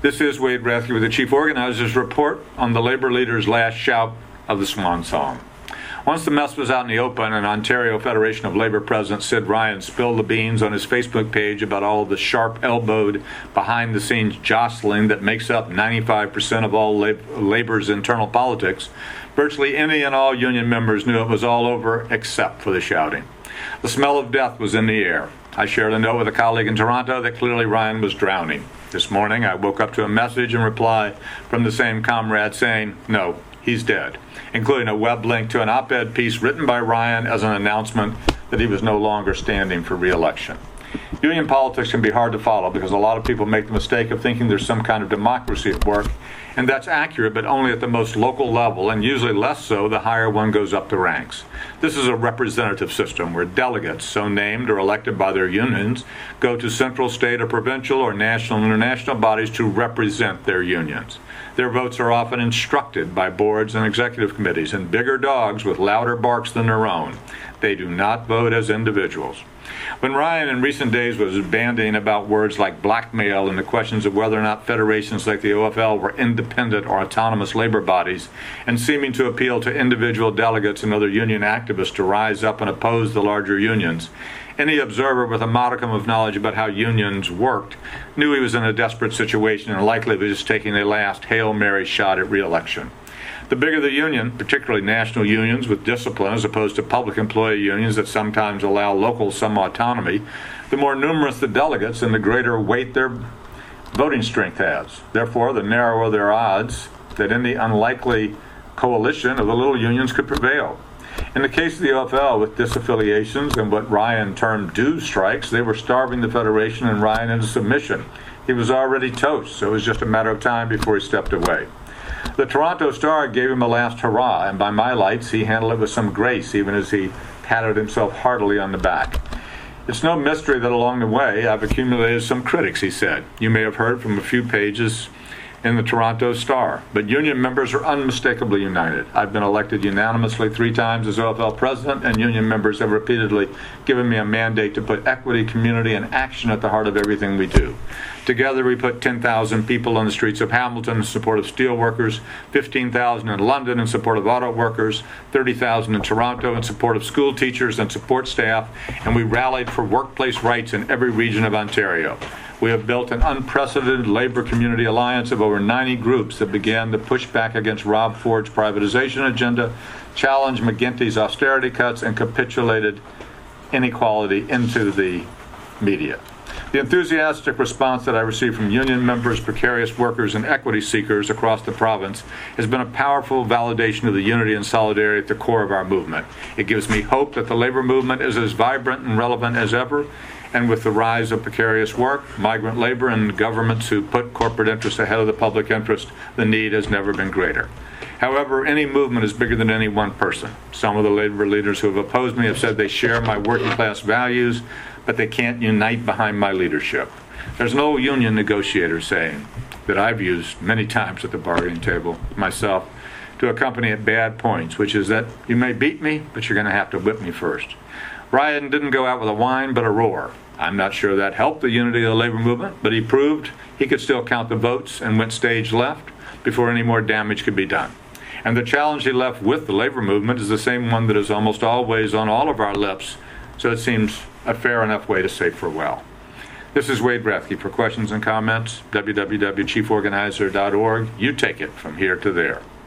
This is Wade Rathke with the Chief Organizer's Report on the labor leader's last shout of the swan song. Once the mess was out in the open and Ontario Federation of Labour President Sid Ryan spilled the beans on his Facebook page about all of the sharp-elbowed, behind-the-scenes jostling that makes up 95% of all Labour's internal politics, virtually any and all union members knew it was all over except for the shouting. The smell of death was in the air. I shared a note with a colleague in Toronto that clearly Ryan was drowning. This morning, I woke up to a message in reply from the same comrade saying, no, he's dead, including a web link to an op-ed piece written by Ryan as an announcement that he was no longer standing for re-election. Union politics can be hard to follow because a lot of people make the mistake of thinking there's some kind of democracy at work, and that's accurate, but only at the most local level, and usually less so the higher one goes up the ranks. This is a representative system where delegates, so named or elected by their unions, go to central, state, or provincial, or national and international bodies to represent their unions. Their votes are often instructed by boards and executive committees, and bigger dogs with louder barks than their own. They do not vote as individuals. When Ryan in recent days was bandying about words like blackmail and the questions of whether or not federations like the OFL were independent or autonomous labor bodies, and seeming to appeal to individual delegates and other union activists to rise up and oppose the larger unions, any observer with a modicum of knowledge about how unions worked knew he was in a desperate situation and likely was just taking a last Hail Mary shot at re-election. The bigger the union, particularly national unions with discipline as opposed to public employee unions that sometimes allow locals some autonomy, the more numerous the delegates and the greater weight their voting strength has. Therefore, the narrower their odds that any unlikely coalition of the little unions could prevail. In the case of the OFL, with disaffiliations and what Ryan termed dues strikes, they were starving the Federation and Ryan into submission. He was already toast, so it was just a matter of time before he stepped away. The Toronto Star gave him a last hurrah, and by my lights, he handled it with some grace, even as he patted himself heartily on the back. It's no mystery that along the way, I've accumulated some critics, he said. You may have heard from a few pages in the Toronto Star, but union members are unmistakably united. I've been elected unanimously 3 times as OFL president, and union members have repeatedly given me a mandate to put equity, community, and action at the heart of everything we do. Together, we put 10,000 people on the streets of Hamilton in support of steelworkers, 15,000 in London in support of auto workers, 30,000 in Toronto in support of school teachers and support staff, and we rallied for workplace rights in every region of Ontario. We have built an unprecedented labor community alliance of over 90 groups that began to push back against Rob Ford's privatization agenda, challenged McGuinty's austerity cuts, and capitulated inequality into the media. The enthusiastic response that I received from union members, precarious workers, and equity seekers across the province has been a powerful validation of the unity and solidarity at the core of our movement. It gives me hope that the labor movement is as vibrant and relevant as ever, and with the rise of precarious work, migrant labor, and governments who put corporate interests ahead of the public interest, the need has never been greater. However, any movement is bigger than any one person. Some of the labor leaders who have opposed me have said they share my working class values, but they can't unite behind my leadership. There's an old union negotiator saying that I've used many times at the bargaining table myself to accompany at bad points, which is that you may beat me, but you're going to have to whip me first. Ryan didn't go out with a whine, but a roar. I'm not sure that helped the unity of the labor movement, but he proved he could still count the votes and went stage left before any more damage could be done. And the challenge he left with the labor movement is the same one that is almost always on all of our lips, so it seems a fair enough way to say farewell. This is Wade Rathke. For questions and comments, www.chieforganizer.org. You take it from here to there.